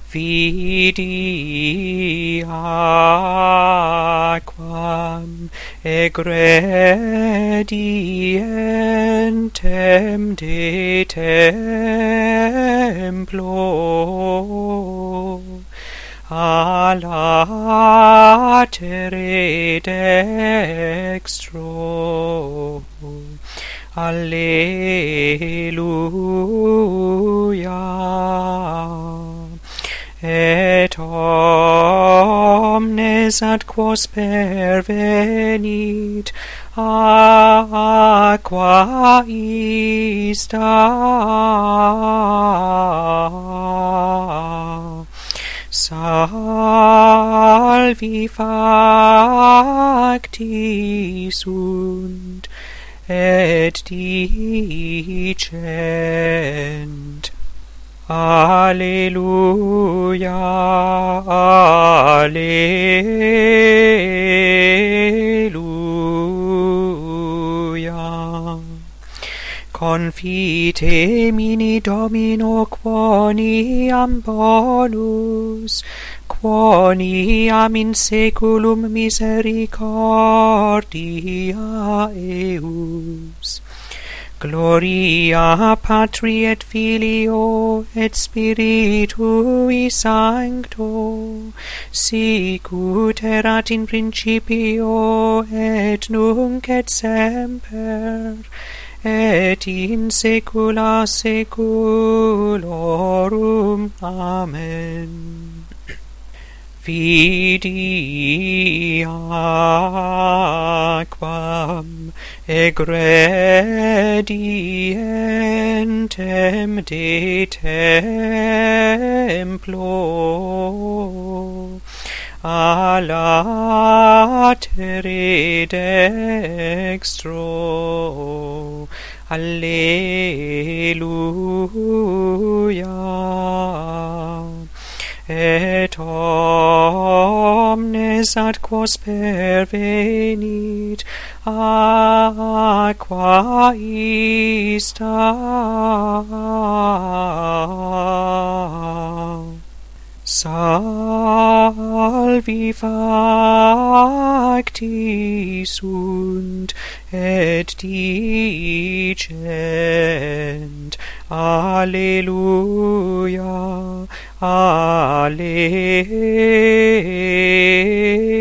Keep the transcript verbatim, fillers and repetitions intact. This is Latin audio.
Vidi aquam egredientem de templo a latere dextro. Alleluia. Et omnes ad quos pervenit aqua ista salvi facti sunt et dicent Alleluia, Alleluia. Confite mini Domino quoniam bonus, quoniam in saeculum misericordia eius. Gloria Patri et Filio et Spiritui Sancto, sicut erat in principio et nunc et semper, et in saecula saeculorum. Amen. Vidi aquam egredientem de templo a latere dextro. Alleluia. Et omnes ad quos pervenit aqua ista salvi facti sunt et dicent Alleluia, Alleluia.